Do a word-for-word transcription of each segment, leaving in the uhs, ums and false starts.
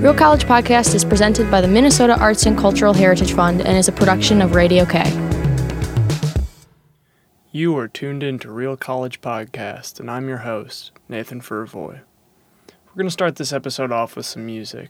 Real College Podcast is presented by the Minnesota Arts and Cultural Heritage Fund and is a production of Radio K. You are tuned in to Real College Podcast, and I'm your host, Nathan Furvoy. We're going to start this episode off with some music.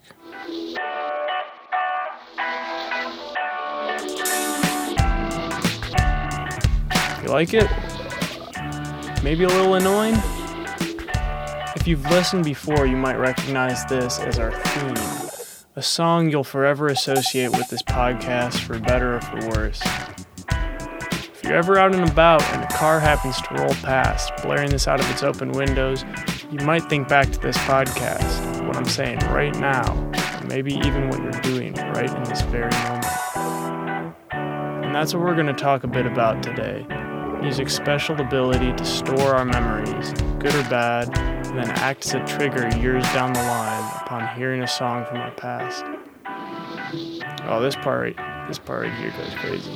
You like it? Maybe a little annoying? If you've listened before, you might recognize this as our theme, a song you'll forever associate with this podcast for better or for worse. If you're ever out and about and a car happens to roll past, blaring this out of its open windows, you might think back to this podcast, what I'm saying right now, or maybe even what you're doing right in this very moment. And that's what we're going to talk a bit about today. Music's special ability to store our memories, good or bad, and then act as a trigger years down the line upon hearing a song from our past. Oh, this part, this part right here goes crazy.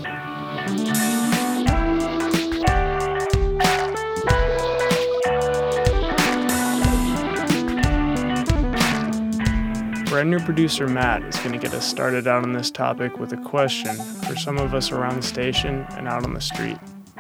Brand new producer Matt is going to get us started out on this topic with a question for some of us around the station and out on the street.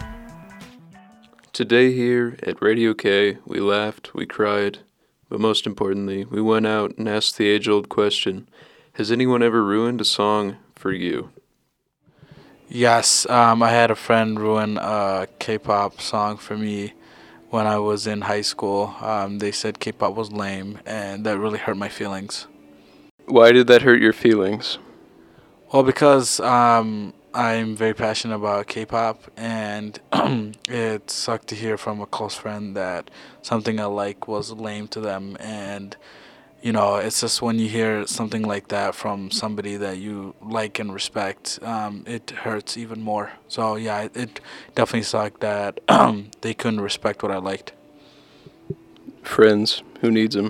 Today here at Radio K, we laughed, we cried, but most importantly, we went out and asked the age-old question, has anyone ever ruined a song for you? Yes, um, I had a friend ruin a K-pop song for me when I was in high school. Um, they said K-pop was lame, and that really hurt my feelings. Why did that hurt your feelings? Well, because um, I'm very passionate about K-pop, and it sucked to hear from a close friend that something I like was lame to them. And, you know, it's just when you hear something like that from somebody that you like and respect, um, it hurts even more. So, yeah, it, it definitely sucked that they couldn't respect what I liked. Friends, who needs them?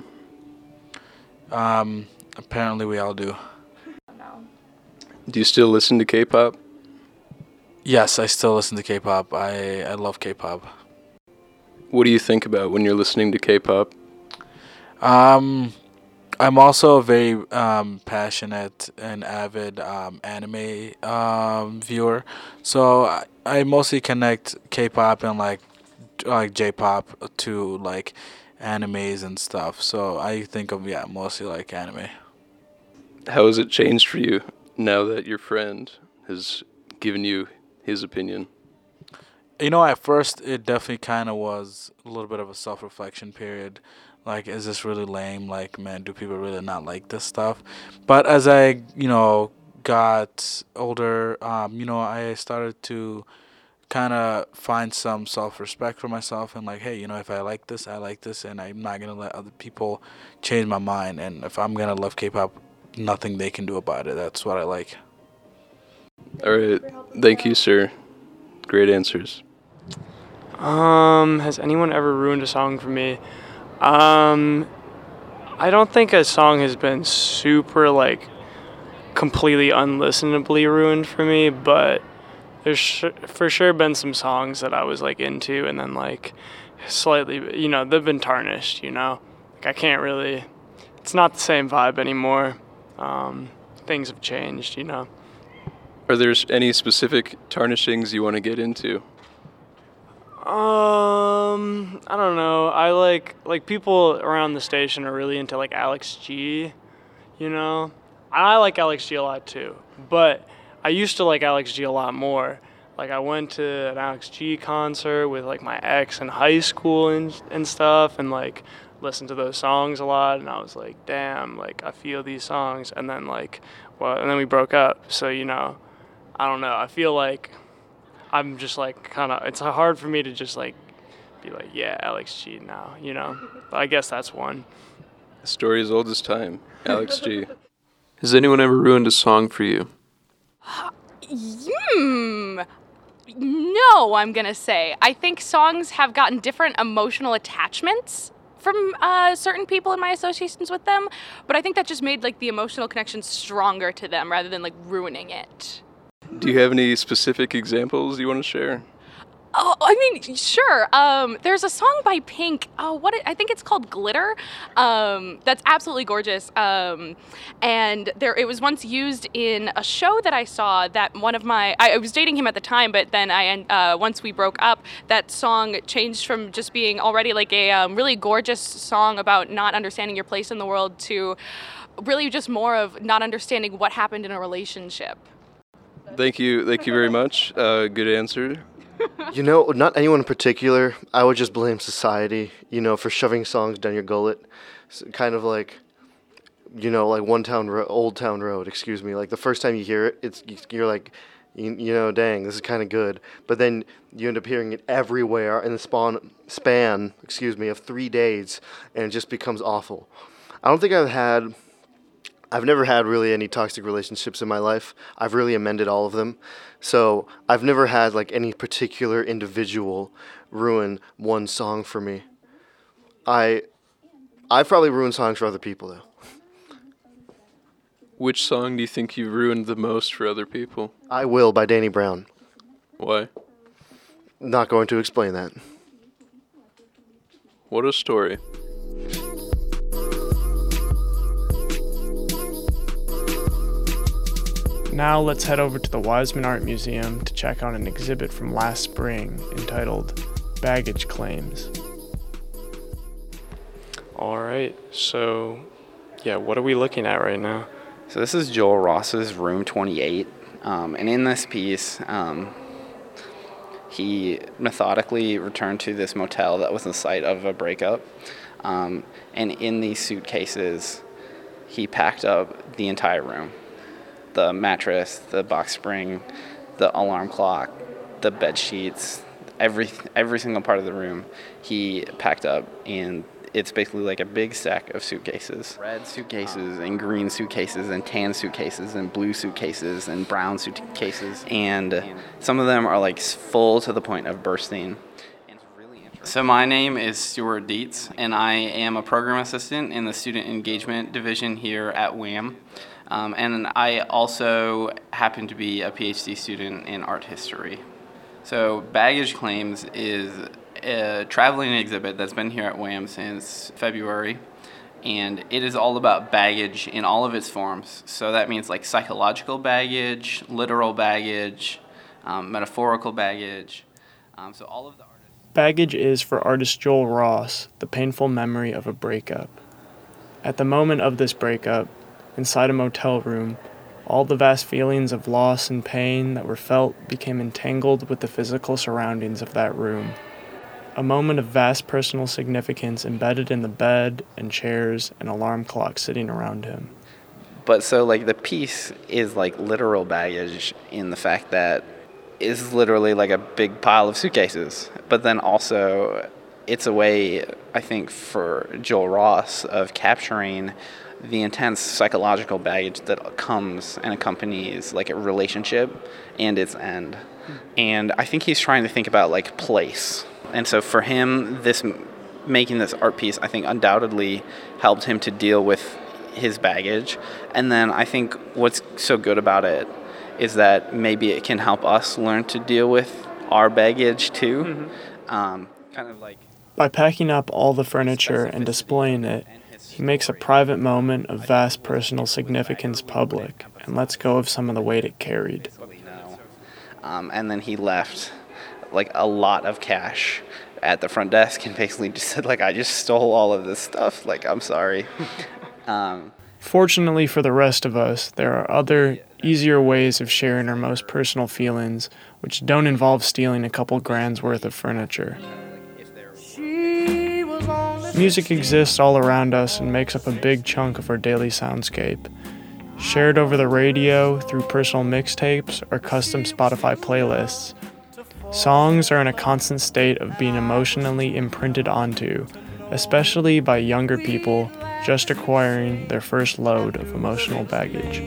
Um, apparently we all do. Do you still listen to K-pop? Yes, I still listen to K-pop. I, I love K-pop. What do you think about when you're listening to K-pop? Um, I'm also a very um, passionate and avid um, anime um, viewer. So I, I mostly connect K-pop and like like J-pop to like animes and stuff. So I think of, yeah, mostly like anime. How has it changed for you now that your friend has given you his opinion? You know, at first it definitely kind of was a little bit of a self-reflection period. Like, is this really lame? Like, man, do people really not like this stuff? But as I, you know, got older, um, you know, I started to kind of find some self-respect for myself and like, hey, you know, if I like this, I like this, and I'm not going to let other people change my mind. And if I'm going to love K-pop, nothing they can do about it. That's what I like. All right. Thank you, sir. Great answers. Um, has anyone ever ruined a song for me? Um, I don't think a song has been super, like, completely unlistenably ruined for me, but there's sh- for sure been some songs that I was, like, into and then, like, slightly, you know, they've been tarnished, you know? Like, I can't really, it's not the same vibe anymore. Um, things have changed, you know? Are there any specific tarnishings you want to get into? Um, I don't know. I like, like people around the station are really into like Alex G, you know? I like Alex G a lot too, but I used to like Alex G a lot more. Like I went to an Alex G concert with like my ex in high school and and stuff, and like listened to those songs a lot, and I was like, damn, like I feel these songs. And then like, well, and then we broke up. So, you know, I don't know. I feel like I'm just like kind of, it's hard for me to just like be like, yeah, Alex G now, you know? But I guess that's one. The story as old as time. Alex G. Has anyone ever ruined a song for you? Hmm. No, I'm going to say. I think songs have gotten different emotional attachments from uh, certain people in my associations with them, but I think that just made like the emotional connection stronger to them rather than like ruining it. Do you have any specific examples you want to share? Oh, I mean, sure. Um, there's a song by Pink. Oh, what it, I think it's called "Glitter." Um, that's absolutely gorgeous. Um, and there, it was once used in a show that I saw. That one of my, I, I was dating him at the time, but then I, uh, once we broke up, that song changed from just being already like a um, really gorgeous song about not understanding your place in the world to really just more of not understanding what happened in a relationship. Thank you, thank you very much. Uh, good answer. You know, not anyone in particular. I would just blame society, you know, for shoving songs down your gullet. It's kind of like, you know, like One Town Ro- Old Town Road, excuse me. Like the first time you hear it, it's you're like, you, you know, dang, this is kind of good. But then you end up hearing it everywhere in the spawn, span, excuse me, of three days, and it just becomes awful. I don't think I've had... I've never had really any toxic relationships in my life. I've really amended all of them. So I've never had like any particular individual ruin one song for me. I, I've probably ruined songs for other people though. Which song do you think you've ruined the most for other people? I Will by Danny Brown. Why? Not going to explain that. What a story. Now let's head over to the Wiseman Art Museum to check out an exhibit from last spring entitled Baggage Claims. All right, so yeah, what are we looking at right now? So this is Joel Ross's Room twenty-eight, um, and in this piece, um, he methodically returned to this motel that was the site of a breakup, um, and in these suitcases, he packed up the entire room. The mattress, the box spring, the alarm clock, the bed sheets, every every single part of the room he packed up, and it's basically like a big stack of suitcases. Red suitcases and green suitcases and tan suitcases and blue suitcases and brown suitcases, and some of them are like full to the point of bursting. So my name is Stuart Dietz, and I am a program assistant in the Student Engagement Division here at W A M. Um, and I also happen to be a PhD student in art history. So Baggage Claims is a traveling exhibit that's been here at W A M since February, and it is all about baggage in all of its forms. So that means like psychological baggage, literal baggage, um, metaphorical baggage. Um, so all of the artists. Baggage is, for artist Joel Ross, the painful memory of a breakup. At the moment of this breakup, inside a motel room, all the vast feelings of loss and pain that were felt became entangled with the physical surroundings of that room. A moment of vast personal significance embedded in the bed and chairs and alarm clock sitting around him. But so like the piece is like literal baggage in the fact that it's literally like a big pile of suitcases. But then also it's a way, I think, for Joel Ross of capturing the intense psychological baggage that comes and accompanies like a relationship and its end. And I think he's trying to think about like place. And so for him, this making this art piece, I think undoubtedly helped him to deal with his baggage. And then I think what's so good about it is that maybe it can help us learn to deal with our baggage too. Mm-hmm. Um, kind of like by packing up all the furniture and displaying it, he makes a private moment of vast personal significance public and lets go of some of the weight it carried. Um, and then he left like a lot of cash at the front desk and basically just said like, I just stole all of this stuff. Like, I'm sorry. um, Fortunately for the rest of us, there are other, easier ways of sharing our most personal feelings, which don't involve stealing a couple grand's worth of furniture. Music exists all around us and makes up a big chunk of our daily soundscape. Shared over the radio, through personal mixtapes, or custom Spotify playlists, songs are in a constant state of being emotionally imprinted onto, especially by younger people just acquiring their first load of emotional baggage.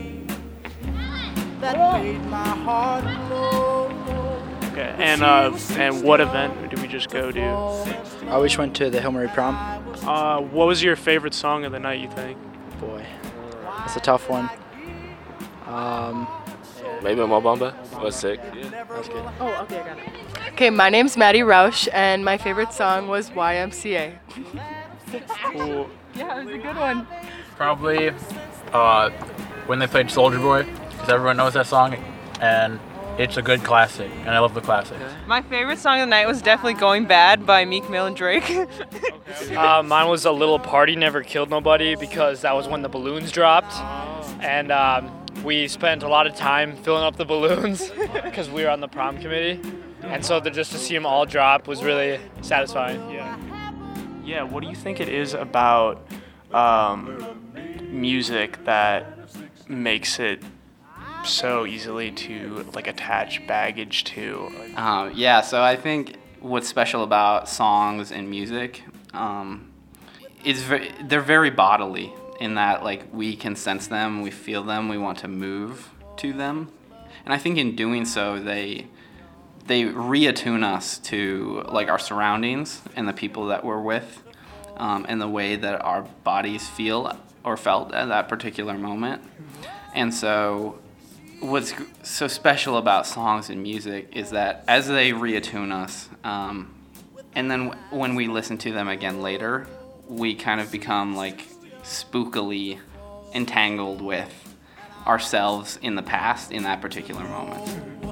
Okay, and uh, and what event did we just go to? I just went to the Hill Murray prom. Uh, what was your favorite song of the night, you think? Boy, that's a tough one. Um, Maybe Mo Bamba was sick. That's good. Oh, okay, I got it. Okay, my name's Maddie Rausch, and my favorite song was Y M C A. Cool. Yeah, it was a good one. Probably uh, when they played Soulja Boy, because everyone knows that song, and it's a good classic, and I love the classics. My favorite song of the night was definitely Going Bad by Meek Mill and Drake. uh, mine was A Little Party Never Killed Nobody, because that was when the balloons dropped. And um, we spent a lot of time filling up the balloons because we were on the prom committee. And so the, just to see them all drop was really satisfying. Yeah. Yeah, what do you think it is about um, music that makes it so easily to like attach baggage to? Um, yeah, so I think what's special about songs and music um, is ve- they're very bodily in that like we can sense them, we feel them, we want to move to them, and I think in doing so they they reattune us to like our surroundings and the people that we're with, um, and the way that our bodies feel or felt at that particular moment, and so. What's so special about songs and music is that as they reattune us, um, and then w- when we listen to them again later, we kind of become like spookily entangled with ourselves in the past in that particular moment.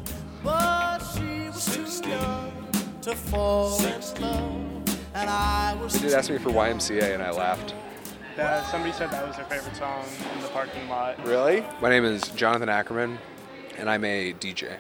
They did ask me for Y M C A and I laughed. Uh, somebody said that was their favorite song in the parking lot. Really? My name is Jonathan Ackerman, and I'm a D J.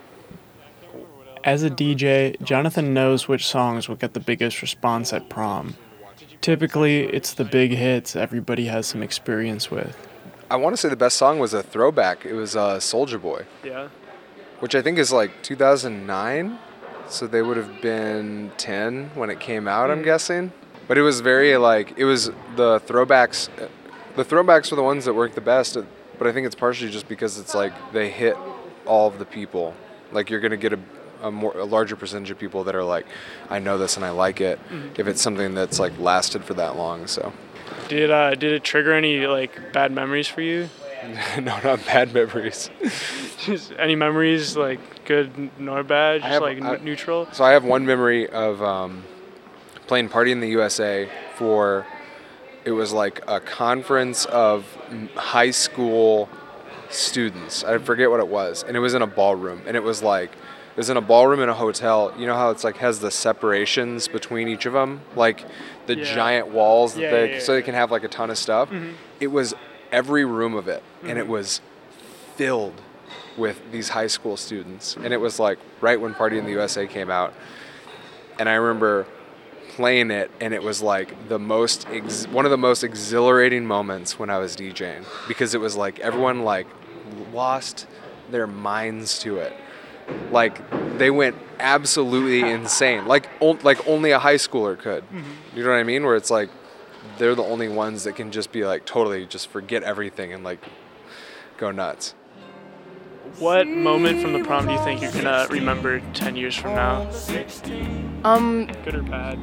As a D J, Jonathan knows which songs will get the biggest response at prom. Typically, it's the big hits everybody has some experience with. I want to say the best song was a throwback. It was uh, Soulja Boy. Yeah. Which I think is like two thousand nine, so they would have been ten when it came out, I'm guessing. But it was very like, it was the throwbacks, the throwbacks were the ones that worked the best, but I think it's partially just because it's like they hit all of the people. Like you're going to get a, a more a larger percentage of people that are like, I know this and I like it, mm-hmm. if it's something that's like lasted for that long, so. Did uh, did it trigger any like bad memories for you? No, not bad memories. Just any memories like good nor bad, just have, like I, neutral? So I have one memory of um, playing Party in the U S A for, it was like a conference of high school students. I forget what it was. And it was in a ballroom. And it was like, it was in a ballroom in a hotel. You know how it's like has the separations between each of them? Like the yeah. giant walls that yeah, they, yeah, yeah, so they yeah. can have like a ton of stuff. Mm-hmm. It was every room of it. Mm-hmm. And it was filled with these high school students. And it was like right when Party in the U S A came out. And I remember playing it, and it was like the most ex- one of the most exhilarating moments when I was DJing, because it was like everyone like lost their minds to it. Like they went absolutely insane, like o- like only a high schooler could. Mm-hmm. You know what I mean? Where it's like they're the only ones that can just be like totally just forget everything and like go nuts. What moment from the prom do you think you're gonna remember ten years from now? Um, good or bad?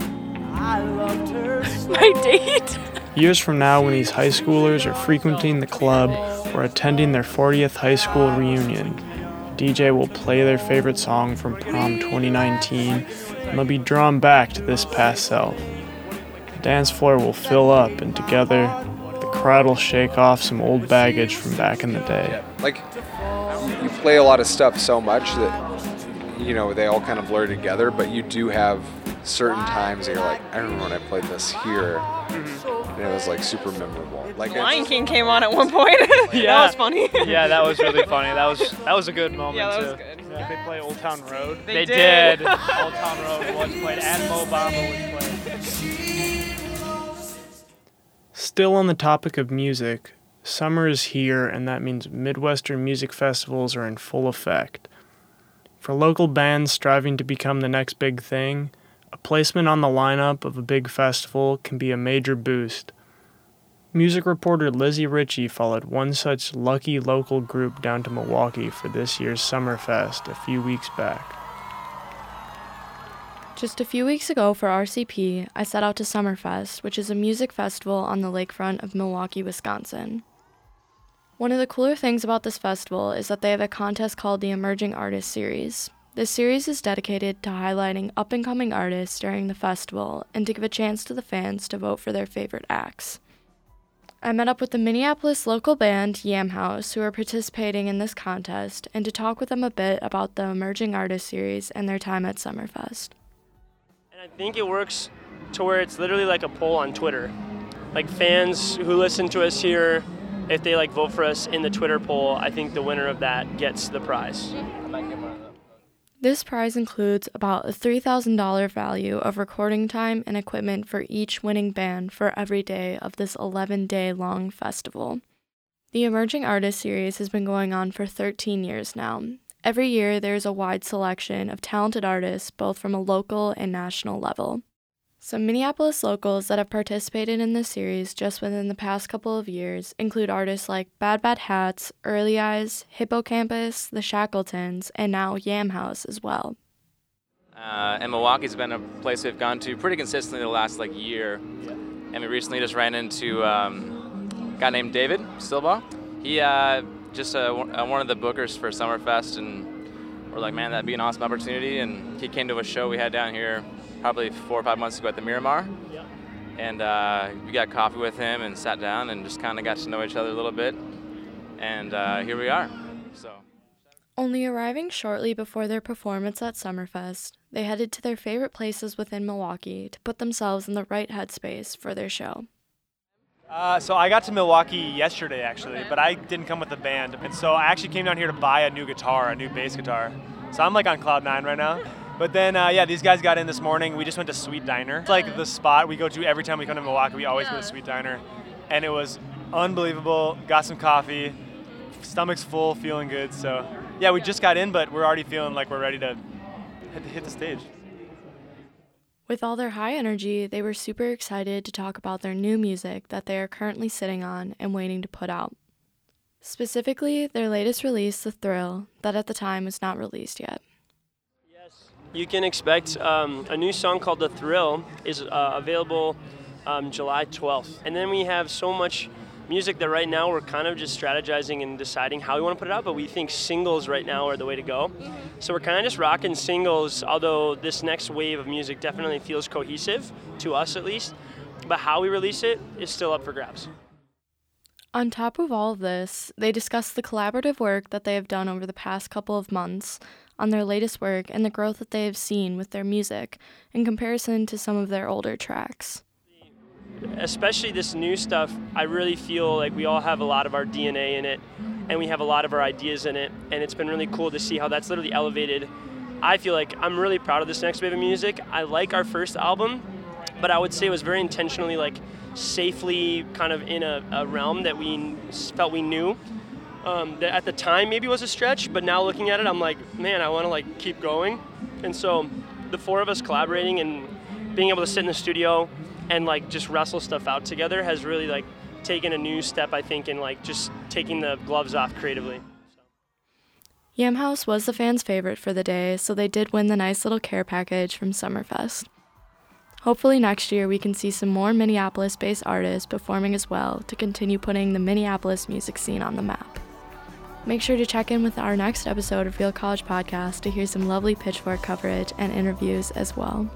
My date. Years from now, when these high schoolers are frequenting the club or attending their fortieth high school reunion, D J will play their favorite song from prom twenty nineteen, and they'll be drawn back to this past self. The dance floor will fill up, and together, the crowd will shake off some old baggage from back in the day. Like, you play a lot of stuff so much that, you know, they all kind of blur together, but you do have certain times that you're like, I remember when I played this here, mm-hmm. and it was like super memorable. Like Lion just, King came on at one point. Yeah, that was funny. Yeah, that was really funny. That was that was a good moment. Yeah, that too. was good. Did they play Old Town Road? They, they did. did. Old Town Road was played, and Mo Bamba was played. Still on the topic of music, summer is here, and that means Midwestern music festivals are in full effect. For local bands striving to become the next big thing, a placement on the lineup of a big festival can be a major boost. Music reporter Lizzie Ritchie followed one such lucky local group down to Milwaukee for this year's Summerfest a few weeks back. Just a few weeks ago for R C P, I set out to Summerfest, which is a music festival on the lakefront of Milwaukee, Wisconsin. One of the cooler things about this festival is that they have a contest called the Emerging Artist Series. This series is dedicated to highlighting up-and-coming artists during the festival and to give a chance to the fans to vote for their favorite acts. I met up with the Minneapolis local band Yam House, who are participating in this contest, and to talk with them a bit about the Emerging Artist Series and their time at Summerfest. And I think it works to where it's literally like a poll on Twitter. Like fans who listen to us here, if they like vote for us in the Twitter poll, I think the winner of that gets the prize. This prize includes about a three thousand dollars value of recording time and equipment for each winning band for every day of this eleven-day long festival. The Emerging Artist Series has been going on for thirteen years now. Every year, there's a wide selection of talented artists, both from a local and national level. Some Minneapolis locals that have participated in this series just within the past couple of years include artists like Bad Bad Hats, Early Eyes, Hippocampus, The Shackletons, and now Yam House as well. Uh, and Milwaukee's been a place we've gone to pretty consistently the last like year. And we recently just ran into um, a guy named David Stilbaugh. He uh, just uh, one of the bookers for Summerfest, and we're like, man, that'd be an awesome opportunity. And he came to a show we had down here probably four or five months ago at the Miramar. Yep. And uh, we got coffee with him and sat down and just kind of got to know each other a little bit. And uh, here we are. So. Only arriving shortly before their performance at Summerfest, they headed to their favorite places within Milwaukee to put themselves in the right headspace for their show. Uh, so I got to Milwaukee yesterday, actually, but I didn't come with the band. And so I actually came down here to buy a new guitar, a new bass guitar. So I'm like on cloud nine right now. But then, uh, yeah, these guys got in this morning. We just went to Sweet Diner. It's like the spot we go to every time we come to Milwaukee. We always yeah. go to Sweet Diner. And it was unbelievable. Got some coffee. Stomach's full, feeling good. So, yeah, we just got in, but we're already feeling like we're ready to hit the stage. With all their high energy, they were super excited to talk about their new music that they are currently sitting on and waiting to put out. Specifically, their latest release, The Thrill, that at the time was not released yet. You can expect um, a new song called The Thrill is uh, available um, July twelfth. And then we have so much music that right now we're kind of just strategizing and deciding how we want to put it out, but we think singles right now are the way to go. Mm-hmm. So we're kind of just rocking singles, although this next wave of music definitely feels cohesive, to us at least. But how we release it is still up for grabs. On top of all of this, they discussed the collaborative work that they have done over the past couple of months on their latest work and the growth that they have seen with their music in comparison to some of their older tracks. Especially this new stuff, I really feel like we all have a lot of our D N A in it, and we have a lot of our ideas in it, and it's been really cool to see how that's literally elevated. I feel like I'm really proud of this next wave of music. I like our first album, but I would say it was very intentionally like safely kind of in a, a realm that we felt we knew. Um, that at the time maybe was a stretch, but now looking at it, I'm like, man, I want to like keep going. And so the four of us collaborating and being able to sit in the studio and like just wrestle stuff out together has really like taken a new step, I think, in like just taking the gloves off creatively. So. Yam House was the fans' favorite for the day, so they did win the nice little care package from Summerfest. Hopefully next year we can see some more Minneapolis-based artists performing as well to continue putting the Minneapolis music scene on the map. Make sure to check in with our next episode of Real College Podcast to hear some lovely Pitchfork coverage and interviews as well.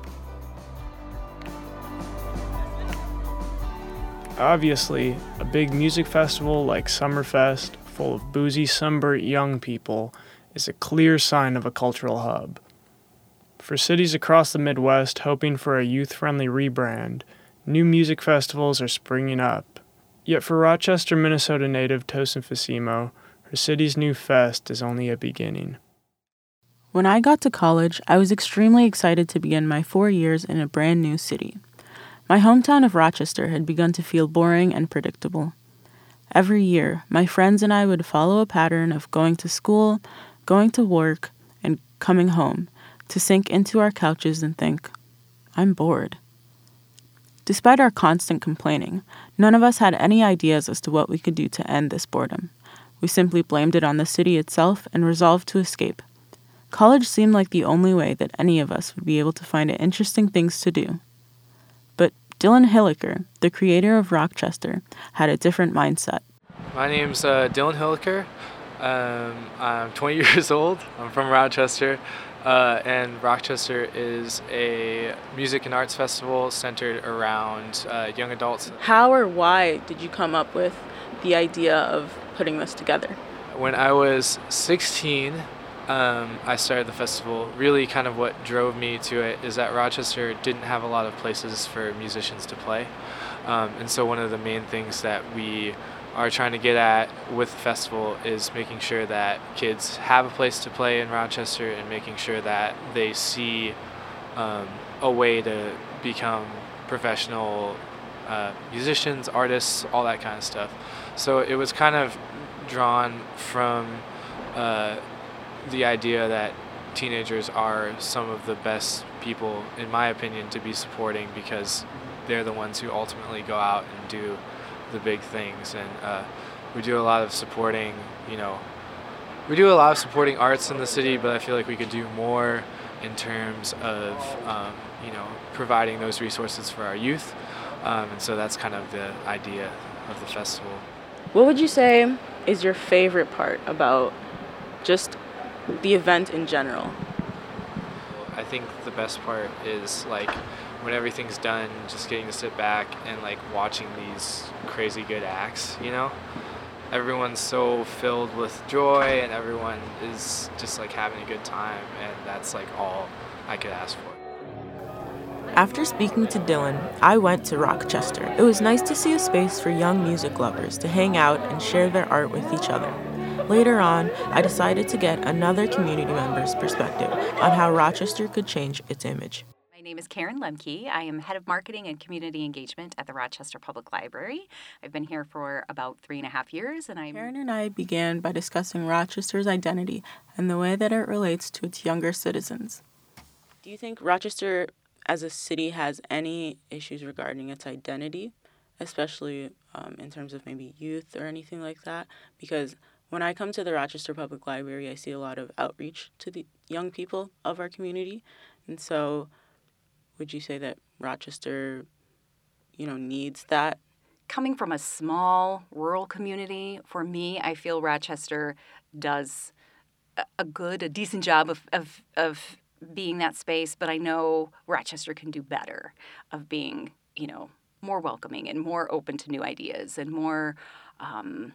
Obviously, a big music festival like Summerfest, full of boozy, sunburnt young people, is a clear sign of a cultural hub. For cities across the Midwest hoping for a youth-friendly rebrand, new music festivals are springing up. Yet for Rochester, Minnesota native Tosin Fasimo, her city's new fest is only a beginning. When I got to college, I was extremely excited to begin my four years in a brand new city. My hometown of Rochester had begun to feel boring and predictable. Every year, my friends and I would follow a pattern of going to school, going to work, and coming home to sink into our couches and think, I'm bored. Despite our constant complaining, none of us had any ideas as to what we could do to end this boredom. We simply blamed it on the city itself and resolved to escape. College seemed like the only way that any of us would be able to find interesting things to do. But Dylan Hilliker, the creator of Rochester, had a different mindset. My name's uh, Dylan Hilliker. Um, I'm twenty years old. I'm from Rochester. Uh, Uh, and Rochester is a music and arts festival centered around uh, young adults. How or why did you come up with the idea of putting this together? When I was sixteen, um, I started the festival. Really kind of what drove me to it is that Rochester didn't have a lot of places for musicians to play. Um, and so one of the main things that we are trying to get at with the festival is making sure that kids have a place to play in Rochester and making sure that they see um, a way to become professional uh, musicians, artists, all that kind of stuff. So it was kind of drawn from uh, the idea that teenagers are some of the best people, in my opinion, to be supporting because they're the ones who ultimately go out and do the big things. And uh, we do a lot of supporting, you know, we do a lot of supporting arts in the city, but I feel like we could do more in terms of, um, you know, providing those resources for our youth. Um, and so that's kind of the idea of the festival. What would you say is your favorite part about just the event in general? I think the best part is like when everything's done, just getting to sit back and like watching these crazy good acts, you know? Everyone's so filled with joy and everyone is just like having a good time, and that's like all I could ask for. After speaking to Dylan, I went to Rochester. It was nice to see a space for young music lovers to hang out and share their art with each other. Later on, I decided to get another community member's perspective on how Rochester could change its image. My name is Karen Lemke. I am head of marketing and community engagement at the Rochester Public Library. I've been here for about three and a half years, and I'm... Karen and I began by discussing Rochester's identity and the way that it relates to its younger citizens. Do you think Rochester as a city has any issues regarding its identity, especially um, in terms of maybe youth or anything like that? Because when I come to the Rochester Public Library, I see a lot of outreach to the young people of our community. And so would you say that Rochester, you know, needs that? Coming from a small rural community, for me, I feel Rochester does a good, a decent job of, of, of being that space, but I know Rochester can do better of being, you know, more welcoming and more open to new ideas and more, um,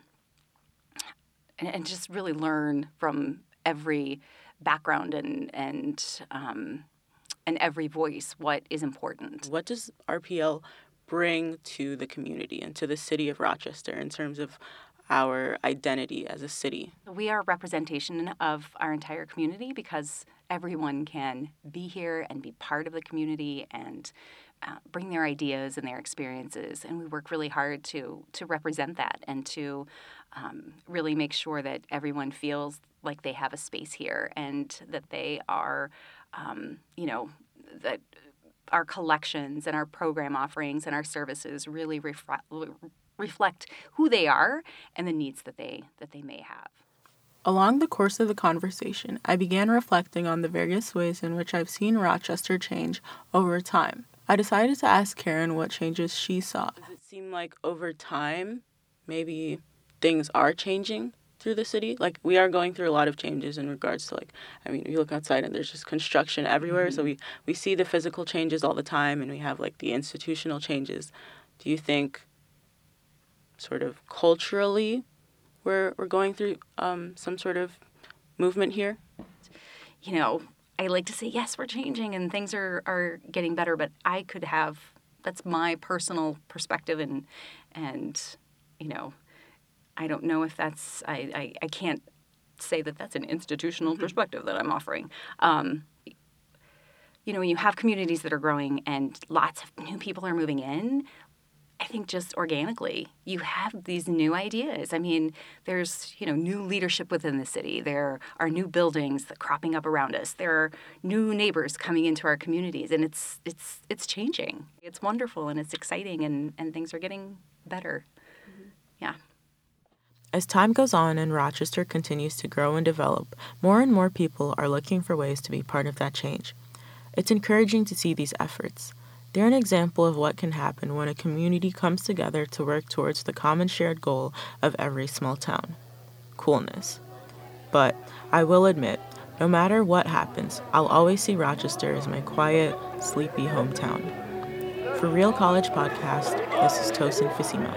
and, and just really learn from every background and, and, um, and every voice what is important. What does R P L bring to the community and to the city of Rochester in terms of our identity as a city? We are a representation of our entire community because everyone can be here and be part of the community and uh, bring their ideas and their experiences. And we work really hard to to represent that and to um, really make sure that everyone feels like they have a space here and that they are, um, you know, that our collections and our program offerings and our services really reflect reflect who they are and the needs that they that they may have. Along the course of the conversation, I began reflecting on the various ways in which I've seen Rochester change over time. I decided to ask Karen what changes she saw. Does it seem like over time, maybe things are changing through the city? Like, we are going through a lot of changes in regards to, like, I mean, you look outside and there's just construction everywhere, mm-hmm. so we, we see the physical changes all the time, and we have, like, the institutional changes. Do you think sort of culturally we're we're going through um, some sort of movement here? You know, I like to say, yes, we're changing and things are, are getting better, but I could have, that's my personal perspective, and, and you know, I don't know if that's, I, I, I can't say that that's an institutional mm-hmm. perspective that I'm offering. Um, you know, when you have communities that are growing and lots of new people are moving in, I think just organically, you have these new ideas. I mean, there's, you know, new leadership within the city. There are new buildings that cropping up around us. There are new neighbors coming into our communities, and it's it's it's changing. It's wonderful, and it's exciting, and, and things are getting better. Mm-hmm. Yeah. As time goes on and Rochester continues to grow and develop, more and more people are looking for ways to be part of that change. It's encouraging to see these efforts. They're an example of what can happen when a community comes together to work towards the common shared goal of every small town: coolness. But I will admit, No matter what happens, I'll always see Rochester as my quiet, sleepy hometown. For Real College Podcast, this is Tosin Fisimo.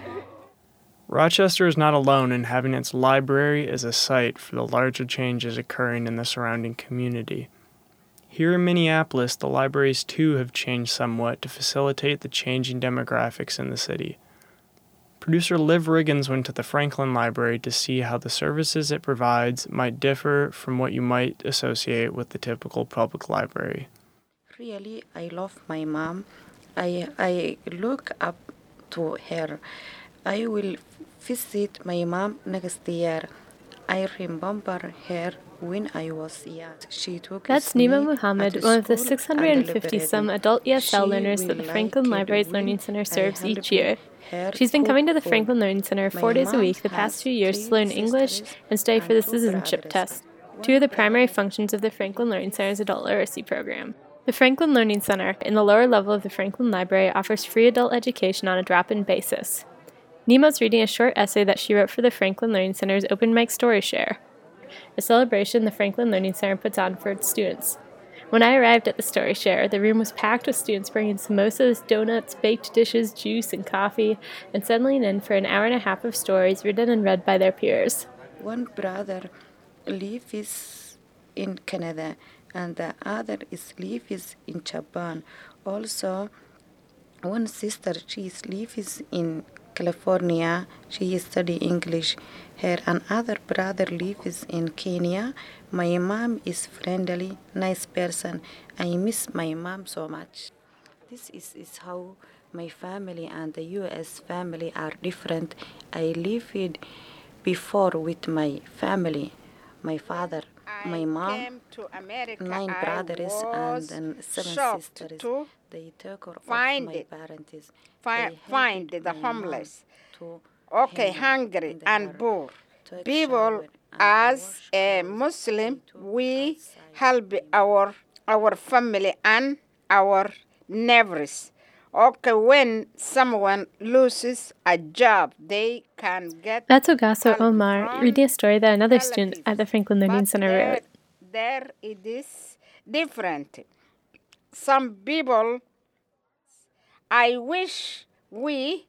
Rochester is not alone in having its library as a site for the larger changes occurring in the surrounding community. Here in Minneapolis, the libraries too have changed somewhat to facilitate the changing demographics in the city. Producer Liv Riggins went to the Franklin Library to see how the services it provides might differ from what you might associate with the typical public library. Really, I love my mom. I, I look up to her. I will visit my mom next year. I remember her when I was young. She took That's Nima Muhammad, one of the six hundred fifty-some adult E S L learners that the Franklin Library's Learning Center serves each year. She's been coming to the Franklin Learning Center four days a week the past two years to learn English and study for the citizenship test, two of the primary functions of the Franklin Learning Center's adult literacy program. The Franklin Learning Center, in the lower level of the Franklin Library, offers free adult education on a drop-in basis. Nima's reading a short essay that she wrote for the Franklin Learning Center's Open Mic Story Share, a celebration the Franklin Learning Center puts on for its students. When I arrived at the Story Share, the room was packed with students bringing samosas, donuts, baked dishes, juice, and coffee, and settling in for an hour and a half of stories written and read by their peers. One brother lives in Canada, and the other is lives in Japan. Also, one sister, she lives in California. She study English. Her another brother lives in Kenya. My mom is friendly, nice person. I miss my mom so much. This is, is how my family and the U S family are different. I lived before with my family, my father, my mom, nine brothers and then seven sisters. They took care of my parents. Find, find the homeless, okay, hungry and poor. People, as a Muslim, we help our our family and our neighbors. Okay, when someone loses a job, they can get... That's Ogaso Omar, reading a story that another student at the Franklin Learning Center wrote. There it is different. Some people... I wish we,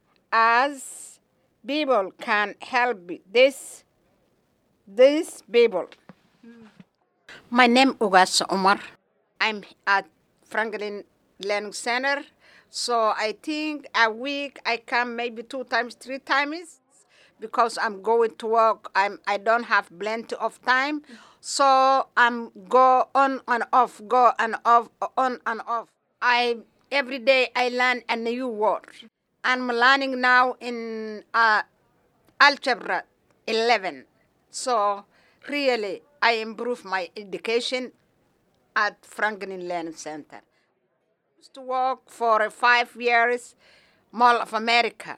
as people, can help this, this people. My name is Ugas Omar. I'm at Franklin Learning Center, so I think a week I come maybe two times, three times, because I'm going to work. I'm I don't have plenty of time, so I'm go on and off, go and off, on and off. I. Every day I learn a new word. I'm learning now in uh, Algebra eleven. So really, I improve my education at Franklin Learning Center. I used to work for five years, Mall of America.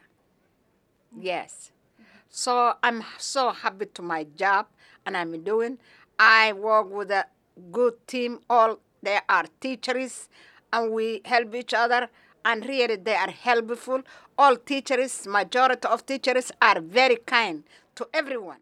Yes. So I'm so happy to my job and I'm doing. I work with a good team. All they are teachers. And we help each other, and really they are helpful. All teachers, majority of teachers are very kind to everyone.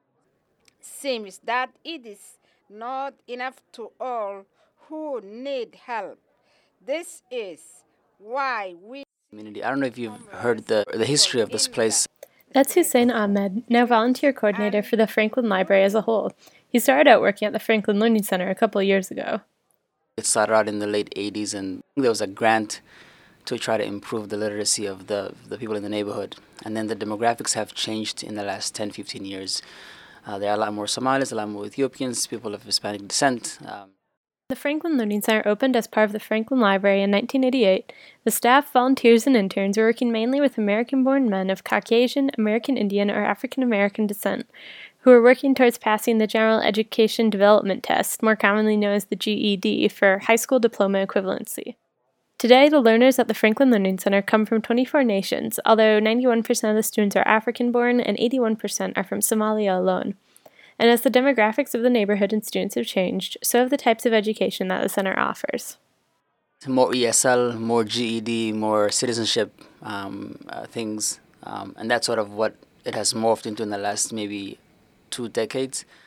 Seems that it is not enough to all who need help. This is why we... Community. I don't know if you've heard the, the history of this place. That's Hussein Ahmed, now volunteer coordinator for the Franklin Library as a whole. He started out working at the Franklin Learning Center a couple of years ago. It started out in the late eighties, and there was a grant to try to improve the literacy of the the people in the neighborhood. And then the demographics have changed in the last ten, fifteen years. Uh, there are a lot more Somalis, a lot more Ethiopians, people of Hispanic descent. Um, The Franklin Learning Center opened as part of the Franklin Library in nineteen eighty-eight. The staff, volunteers, and interns were working mainly with American-born men of Caucasian, American Indian, or African American descent, who were working towards passing the General Education Development Test, more commonly known as the G E D, for high school diploma equivalency. Today, the learners at the Franklin Learning Center come from twenty-four nations, although ninety-one percent of the students are African-born and eighty-one percent are from Somalia alone. And as the demographics of the neighborhood and students have changed, so have the types of education that the center offers. More E S L, more G E D, more citizenship um, uh, things, um, and that's sort of what it has morphed into in the last maybe two decades.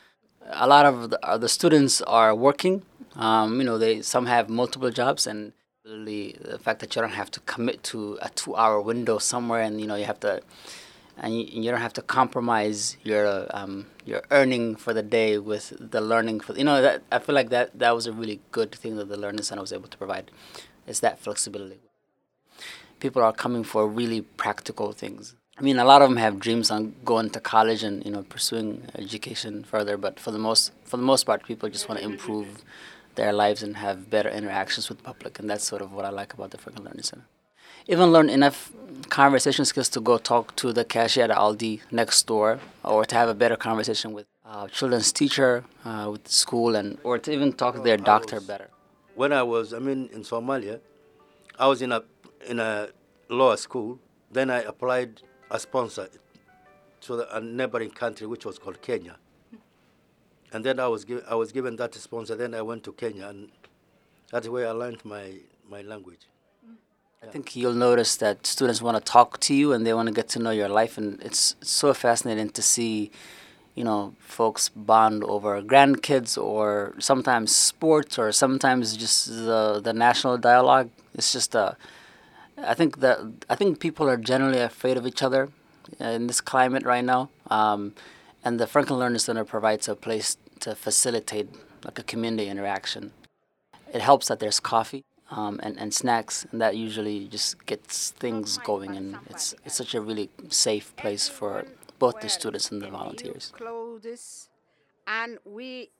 a lot of the, uh, the students are working. Um, you know, they some have multiple jobs, and the, the fact that you don't have to commit to a two-hour window somewhere, and you know you have to, and you, you don't have to compromise your um, your earning for the day with the learning. For you know, that I feel like that that was a really good thing that the Learning Center was able to provide. Is that flexibility. People are coming for really practical things. I mean, a lot of them have dreams on going to college and you know pursuing education further, but for the most for the most part, people just want to improve their lives and have better interactions with the public, and that's sort of what I like about the Franklin Learning Center. Even learn enough conversation skills to go talk to the cashier at Aldi next door, or to have a better conversation with uh, children's teacher, uh, with the school, and or to even talk to their doctor better. When I was, I mean, in Somalia, I was in a in a law school. Then I applied a sponsor to the, a neighboring country, which was called Kenya. And then I was given I was given that sponsor. Then I went to Kenya, and that's where I learned my, my language. I think you'll notice that students want to talk to you and they want to get to know your life, and it's, it's so fascinating to see, you know, folks bond over grandkids or sometimes sports or sometimes just the the national dialogue. It's just a, I think that I think people are generally afraid of each other in this climate right now. Um, And the Franklin Learning Center provides a place to facilitate like a community interaction. It helps that there's coffee um, and, and snacks, and that usually just gets things going. And it's it's such a really safe place for both the students and the volunteers. Clothes, and we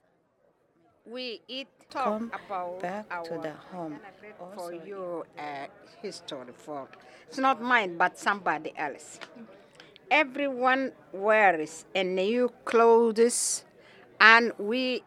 we eat talk Come about back our to the home. for your uh, history. For it's not mine, but somebody else. Everyone wears a new clothes, and we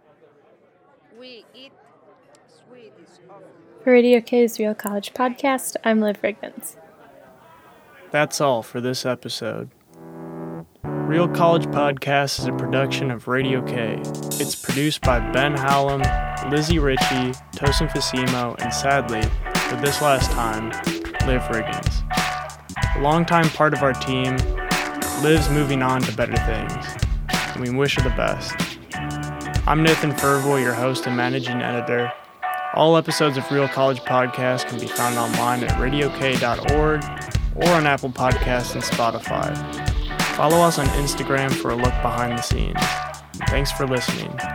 we eat sweets. For Radio K's Real College Podcast, I'm Liv Riggins. That's all for this episode. Real College Podcast is a production of Radio K. It's produced by Ben Hallam, Lizzie Ritchie, Tosin Fasimo, and sadly, for this last time, Liv Riggins. A longtime part of our team, Liv's moving on to better things, and we wish her the best. I'm Nathan Furvoy, your host and managing editor. All episodes of Real College Podcast can be found online at radio k dot org or on Apple Podcasts and Spotify. Follow us on Instagram for a look behind the scenes. And thanks for listening.